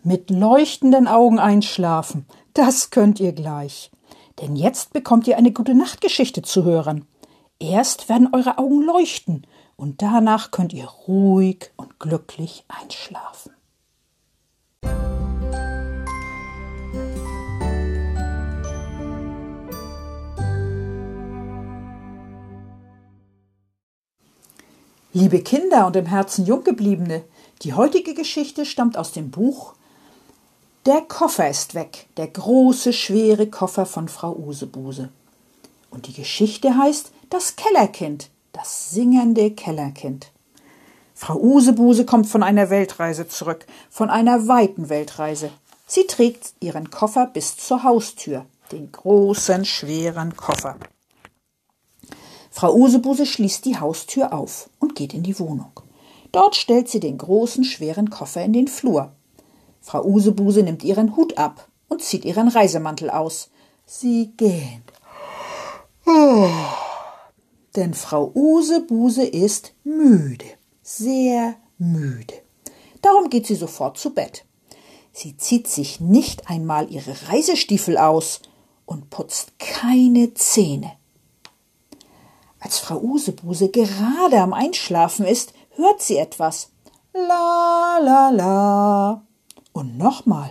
Mit leuchtenden Augen einschlafen, das könnt ihr gleich. Denn jetzt bekommt ihr eine Gute-Nacht-Geschichte zu hören. Erst werden eure Augen leuchten und danach könnt ihr ruhig und glücklich einschlafen. Liebe Kinder und im Herzen Junggebliebene, die heutige Geschichte stammt aus dem Buch Der Koffer ist weg, der große, schwere Koffer von Frau Usebuse. Und die Geschichte heißt Das Kellerkind, das singende Kellerkind. Frau Usebuse kommt von einer Weltreise zurück, von einer weiten Weltreise. Sie trägt ihren Koffer bis zur Haustür, den großen, schweren Koffer. Frau Usebuse schließt die Haustür auf und geht in die Wohnung. Dort stellt sie den großen, schweren Koffer in den Flur. Frau Usebuse nimmt ihren Hut ab und zieht ihren Reisemantel aus. Sie gähnt. Denn Frau Usebuse ist müde, sehr müde. Darum geht sie sofort zu Bett. Sie zieht sich nicht einmal ihre Reisestiefel aus und putzt keine Zähne. Als Frau Usebuse gerade am Einschlafen ist, hört sie etwas. La, la, la. Und nochmal.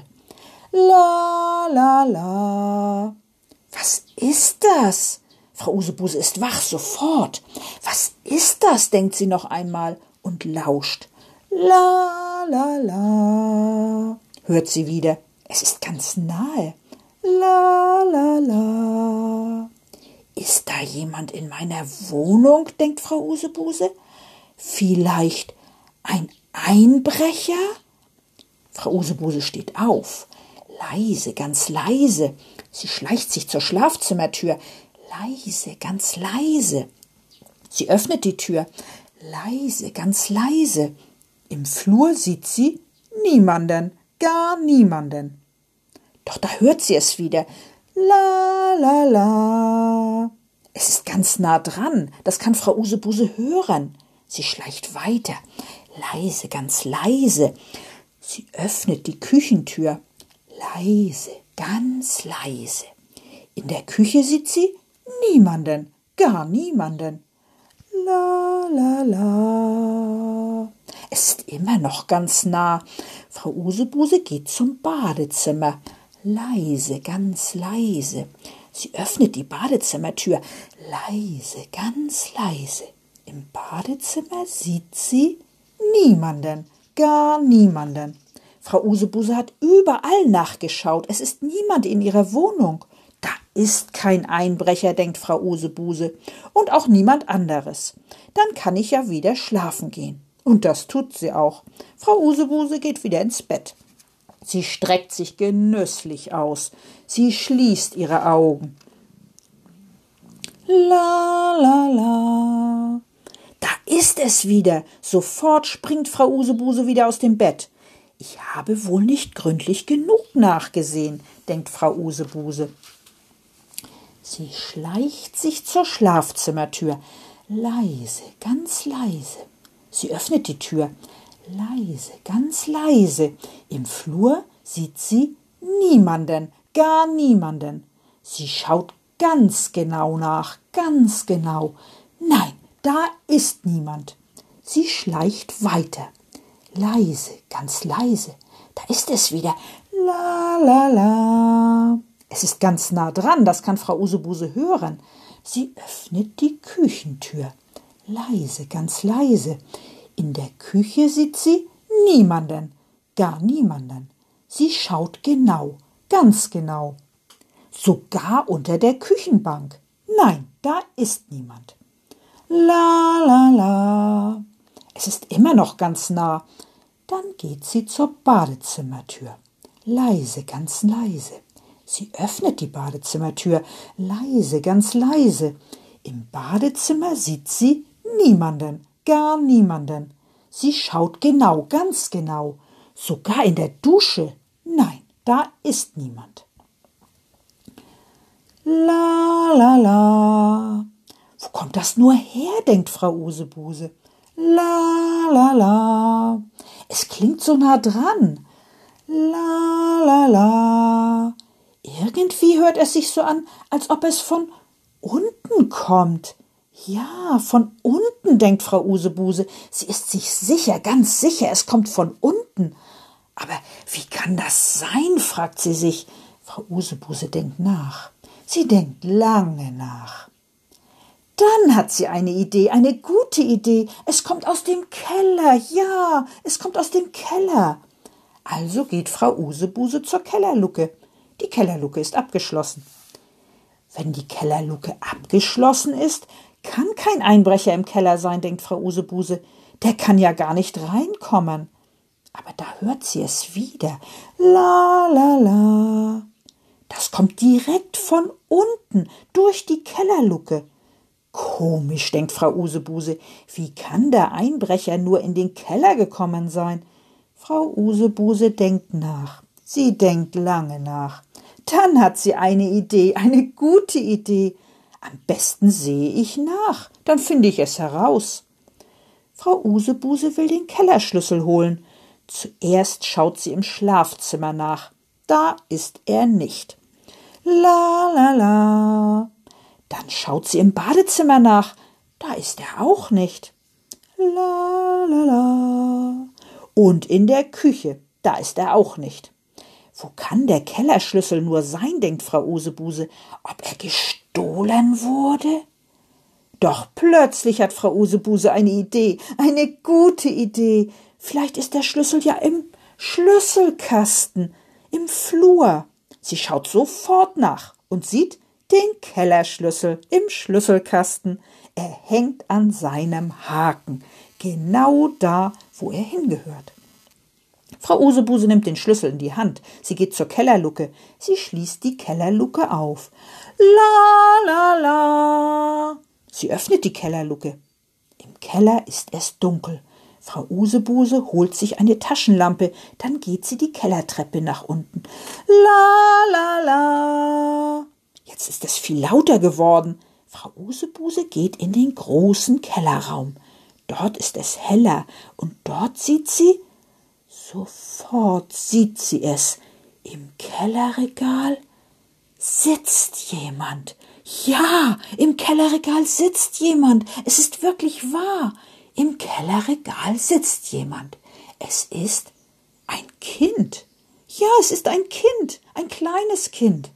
La, la, la. Was ist das? Frau Usebuse ist wach, sofort. Was ist das, denkt sie noch einmal und lauscht. La, la, la. Hört sie wieder. Es ist ganz nahe. La, la, la. Ist da jemand in meiner Wohnung, denkt Frau Usebuse? Vielleicht ein Einbrecher? Frau Usebuse steht auf. Leise, ganz leise. Sie schleicht sich zur Schlafzimmertür. Leise, ganz leise. Sie öffnet die Tür. Leise, ganz leise. Im Flur sieht sie niemanden, gar niemanden. Doch da hört sie es wieder. La, la, la. Es ist ganz nah dran. Das kann Frau Usebuse hören. Sie schleicht weiter. Leise, ganz leise. Sie öffnet die Küchentür. Leise, ganz leise. In der Küche sieht sie niemanden, gar niemanden. La, la, la. Es ist immer noch ganz nah. Frau Usebuse geht zum Badezimmer. Leise, ganz leise. Sie öffnet die Badezimmertür. Leise, ganz leise. Im Badezimmer sieht sie niemanden, gar niemanden. Frau Usebuse hat überall nachgeschaut. Es ist niemand in ihrer Wohnung. Da ist kein Einbrecher, denkt Frau Usebuse. Und auch niemand anderes. Dann kann ich ja wieder schlafen gehen. Und das tut sie auch. Frau Usebuse geht wieder ins Bett. Sie streckt sich genüsslich aus. Sie schließt ihre Augen. La, la, la. Da ist es wieder. Sofort springt Frau Usebuse wieder aus dem Bett. Ich habe wohl nicht gründlich genug nachgesehen, denkt Frau Usebuse. Sie schleicht sich zur Schlafzimmertür. Leise, ganz leise. Sie öffnet die Tür. Leise, ganz leise. Im Flur sieht sie niemanden, gar niemanden. Sie schaut ganz genau nach, ganz genau. Nein, da ist niemand. Sie schleicht weiter. Leise, ganz leise. Da ist es wieder. La, la, la. Es ist ganz nah dran, das kann Frau Usebuse hören. Sie öffnet die Küchentür. Leise, ganz leise. In der Küche sieht sie niemanden, gar niemanden. Sie schaut genau, ganz genau. Sogar unter der Küchenbank. Nein, da ist niemand. La, la, la. Es ist immer noch ganz nah. Dann geht sie zur Badezimmertür. Leise, ganz leise. Sie öffnet die Badezimmertür. Leise, ganz leise. Im Badezimmer sieht sie niemanden, gar niemanden. Sie schaut genau, ganz genau. Sogar in der Dusche. Nein, da ist niemand. La, la, la. Wo kommt das nur her, denkt Frau Usebuse. La, la, la. Es klingt so nah dran. La, la, la. Irgendwie hört es sich so an, als ob es von unten kommt. Ja, von unten, denkt Frau Usebuse. Sie ist sich sicher, ganz sicher, es kommt von unten. Aber wie kann das sein, fragt sie sich. Frau Usebuse denkt nach. Sie denkt lange nach. Dann hat sie eine Idee, eine gute Idee. Es kommt aus dem Keller, ja, es kommt aus dem Keller. Also geht Frau Usebuse zur Kellerluke. Die Kellerluke ist abgeschlossen. Wenn die Kellerluke abgeschlossen ist, kann kein Einbrecher im Keller sein, denkt Frau Usebuse. Der kann ja gar nicht reinkommen. Aber da hört sie es wieder. La, la, la. Das kommt direkt von unten, durch die Kellerluke. Komisch, denkt Frau Usebuse. Wie kann der Einbrecher nur in den Keller gekommen sein? Frau Usebuse denkt nach. Sie denkt lange nach. Dann hat sie eine Idee, eine gute Idee. Am besten sehe ich nach, dann finde ich es heraus. Frau Usebuse will den Kellerschlüssel holen. Zuerst schaut sie im Schlafzimmer nach. Da ist er nicht. La, la, la. Dann schaut sie im Badezimmer nach. Da ist er auch nicht. La, la, la. Und in der Küche. Da ist er auch nicht. Wo kann der Kellerschlüssel nur sein, denkt Frau Usebuse. Ob er gestohlen wurde? Doch plötzlich hat Frau Usebuse eine Idee, eine gute Idee. Vielleicht ist der Schlüssel ja im Schlüsselkasten, im Flur. Sie schaut sofort nach und sieht den Kellerschlüssel im Schlüsselkasten. Er hängt an seinem Haken, genau da, wo er hingehört. Frau Usebuse nimmt den Schlüssel in die Hand. Sie geht zur Kellerluke. Sie schließt die Kellerluke auf. La, la, la. Sie öffnet die Kellerluke. Im Keller ist es dunkel. Frau Usebuse holt sich eine Taschenlampe. Dann geht sie die Kellertreppe nach unten. La, la, la. Jetzt ist es viel lauter geworden. Frau Usebuse geht in den großen Kellerraum. Dort ist es heller und dort sieht sie, sofort sieht sie es, im Kellerregal sitzt jemand. Ja, im Kellerregal sitzt jemand. Es ist wirklich wahr. Im Kellerregal sitzt jemand. Es ist ein Kind. Ja, es ist ein Kind, ein kleines Kind.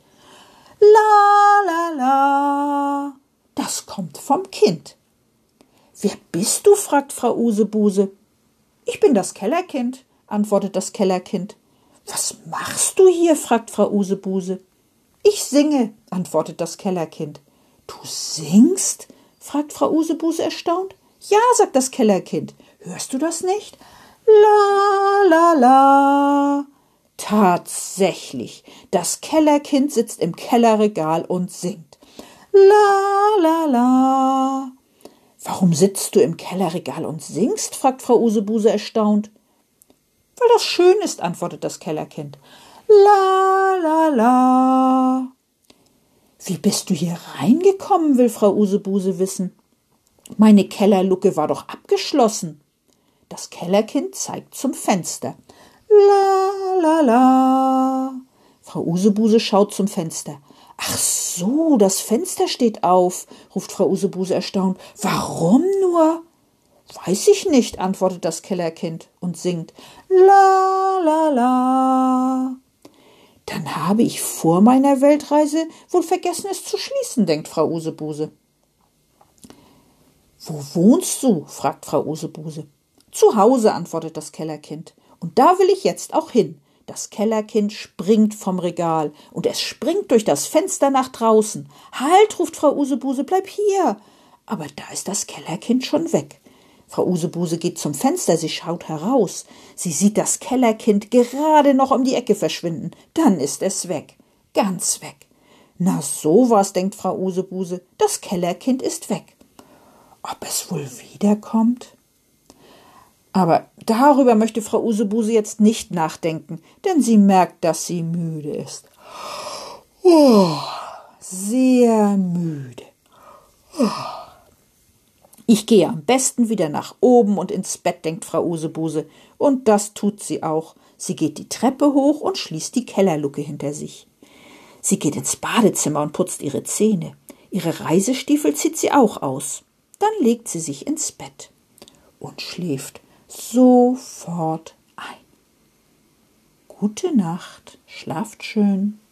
La, la, la. Das kommt vom Kind. Wer bist du? Fragt Frau Usebuse. Ich bin das Kellerkind, antwortet das Kellerkind. Was machst du hier? Fragt Frau Usebuse. Ich singe, antwortet das Kellerkind. Du singst? Fragt Frau Usebuse erstaunt. Ja, sagt das Kellerkind. Hörst du das nicht? La, la, la. Tatsächlich, das Kellerkind sitzt im Kellerregal und singt. La, la, la. Warum sitzt du im Kellerregal und singst? Fragt Frau Usebuse erstaunt. Weil das schön ist, antwortet das Kellerkind. La, la, la. Wie bist du hier reingekommen, will Frau Usebuse wissen. Meine Kellerluke war doch abgeschlossen. Das Kellerkind zeigt zum Fenster. La, la, la. Frau Usebuse schaut zum Fenster. Ach so, das Fenster steht auf, ruft Frau Usebuse erstaunt. Warum nur? Weiß ich nicht, antwortet das Kellerkind und singt. La, la, la. Dann habe ich vor meiner Weltreise wohl vergessen, es zu schließen, denkt Frau Usebuse. Wo wohnst du? fragt Frau Usebuse. Zu Hause, antwortet das Kellerkind. Und da will ich jetzt auch hin. Das Kellerkind springt vom Regal und es springt durch das Fenster nach draußen. Halt, ruft Frau Usebuse, bleib hier. Aber da ist das Kellerkind schon weg. Frau Usebuse geht zum Fenster, sie schaut heraus. Sie sieht das Kellerkind gerade noch um die Ecke verschwinden. Dann ist es weg, ganz weg. Na sowas, denkt Frau Usebuse, das Kellerkind ist weg. Ob es wohl wiederkommt? Aber darüber möchte Frau Usebuse jetzt nicht nachdenken, denn sie merkt, dass sie müde ist. Oh, sehr müde. Oh. Ich gehe am besten wieder nach oben und ins Bett, denkt Frau Usebuse. Und das tut sie auch. Sie geht die Treppe hoch und schließt die Kellerluke hinter sich. Sie geht ins Badezimmer und putzt ihre Zähne. Ihre Reisestiefel zieht sie auch aus. Dann legt sie sich ins Bett und schläft sofort ein. Gute Nacht, schlaft schön.